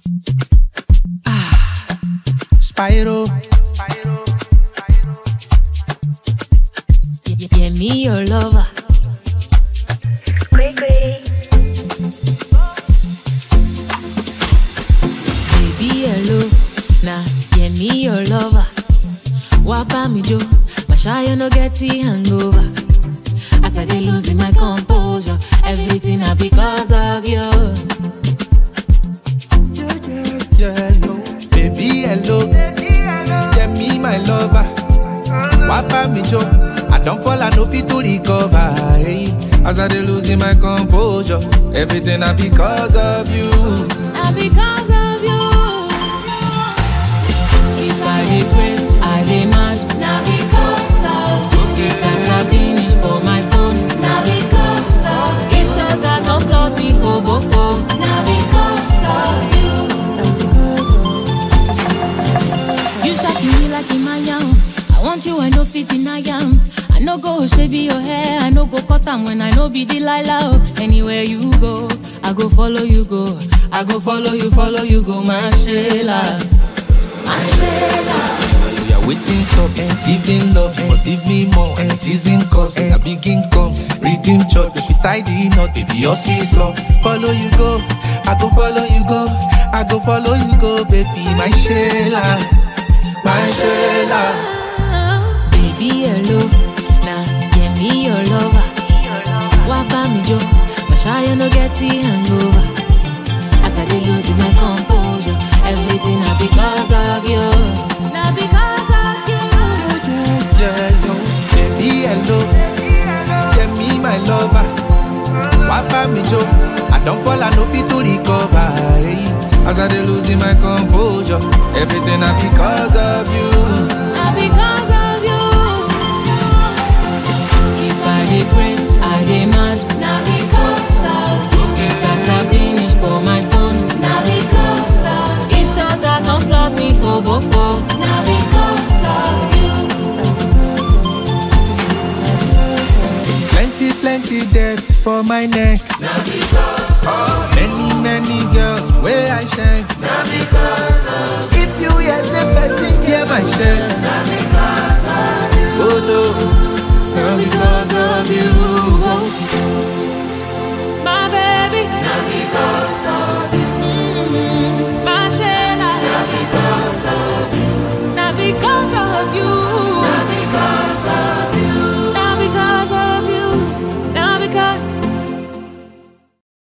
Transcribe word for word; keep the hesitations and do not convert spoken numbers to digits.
Ah, Spyro. Yeah, yeah, me your lover. Great, great. Baby hello, nah, yeah me your lover. Wapa me jo, my shy no get the hangover. As I dey losing my composure, everything na because of you. Yeah, yeah, yeah, yo. Baby, hello. Yeah, me, my lover. Wapa me jo. I don't fall, I no fit to recover. Hey. As I dey losing my composure, everything na because of you. Na because of you. If I dey craze, I dey mad. Na because of you. If data finish for my phone, na because of you. If Santa don't flood me go boko, na because of you. You shaking me like in my yam. I want you, I no fit deny yam. I no go shave your hair, I no go cut am when I no be Delilah. Oh. Anywhere you go, I go follow you go. I go follow you, follow you go, my Sheila. My Sheila. We are waiting up, and giving love. You must give me more, and it isn't cause I begin come, redeem church, if we tie the knot, baby, your seesaw. Follow you go, I go follow you go, I go follow you go, baby, my Sheila, my Sheila. Baby, hello, nah, yeah, me your lover. Wapa me jo, my shy no get the hangover. As I dey losing my composure, everything na because of you. Na because of you. Yeah, yo, baby, hello. Yeah, me, my lover. Wapa me jo. I don't fall, I no fit to recover. Hey. As I dey losing my composure, everything na because of you. Na because of you. If I dey craze, I dey mad. Na because of you. If data finish for my phone, na because of you. If Santa don't flood me go boko, na because of you. Plenty, plenty debt for my neck.